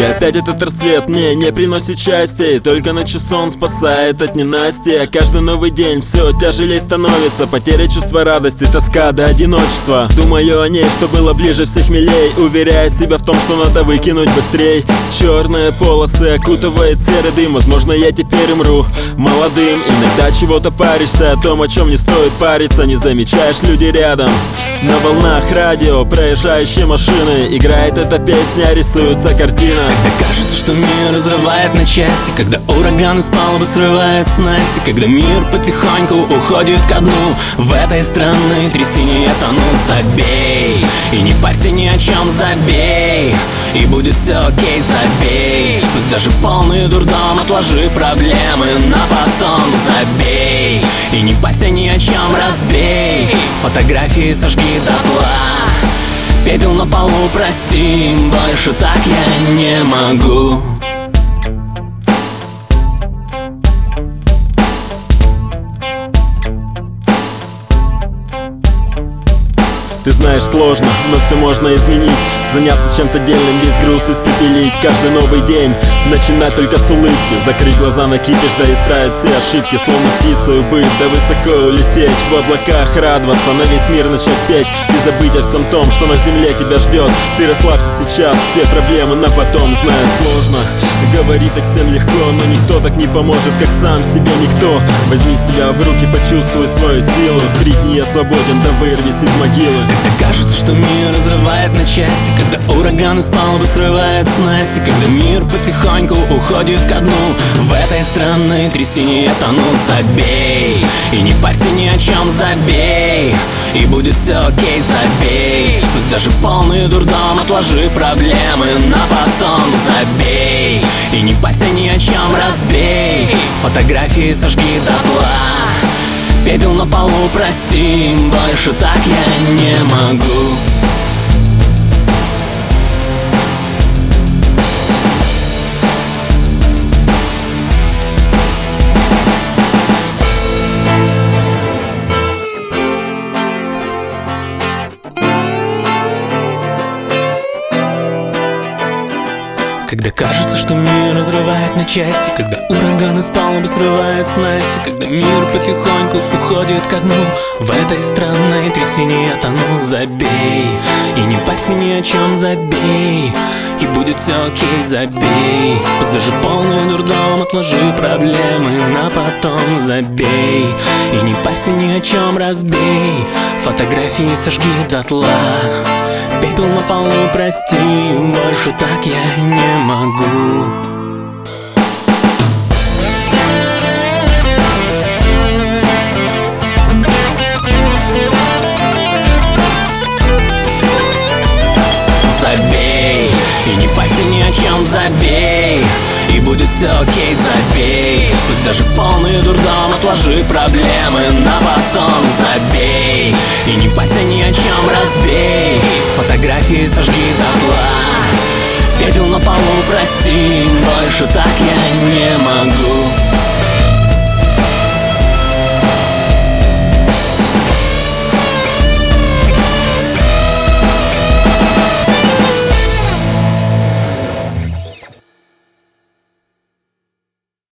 опять этот рассвет мне не приносит счастья, и только на часу он спасает от ненастья. Каждый новый день все тяжелее становится, потеря чувства радости, тоска до одиночества. Думаю о ней, что было ближе всех милей, уверяя себя в том, что надо выкинуть быстрей. Черные полосы окутывает серый дым, возможно, я теперь умру молодым. Иногда чего-то паришься, о том, о чем не стоит париться. Не замечаешь люди рядом. На волнах радио, проезжающие машины, играет эта песня, рисуется картина. Когда кажется, что мир разрывает на части, когда ураган из палубы срывает снасти, когда мир потихоньку уходит ко дну, в этой странной трясине я тону. Забей, и не парься ни о чем, забей, и будет все окей, забей. Пусть даже полный дурдом, отложи проблемы на потом. Забей, и не парься ни о чем, разбей, фотографии сожги дотла, пепел на полу, прости, больше так я не могу. Ты знаешь, сложно, но все можно изменить. Заняться чем-то дельным, весь груз испепелить. Каждый новый день начинать только с улыбки, закрыть глаза на кипиш, да исправить все ошибки. Словно птицей быть, да высоко улететь, в облаках радоваться, на весь мир начать петь. И забыть о всем том, что на земле тебя ждет. Ты расслабься сейчас, все проблемы на потом. Знаю, сложно, говорить так всем легко, но никто так не поможет, как сам себе никто. Возьми себя в руки, почувствуй свою силу, крикни: я свободен, да вырвись из могилы. Когда кажется, что мир разрывает на части, когда ураган из палубы срывает снасти, когда мир потихоньку уходит ко дну, в этой странной трясине я тону. Забей, и не парься ни о чем, забей, и будет все окей, забей. Пусть даже полный дурдом, отложи проблемы на потом. Забей, и не парься ни о чем, разбей, фотографии сожги дотла, пепел на полу, прости, больше так я не могу. Когда кажется, что мир разрывает на части, когда ураган из палубы срывает снасти, когда мир потихоньку уходит ко дну, в этой странной трясине я тону. Забей, и не парься ни о чем, забей, и будет все окей, забей. Пусть даже полный дурдом, отложи проблемы на потом. Забей, и не парься ни о чем, разбей, фотографии сожги дотла, пепел на полу, прости, больше так я не могу. Забей, и не парься ни о чем, забей, и будет все окей, забей. Пусть даже полный дурдом, отложи проблемы на потом. Забей, и не парься ни о чем, разбей, фотографии сожги дотла, пепел на полу, прости, больше так я не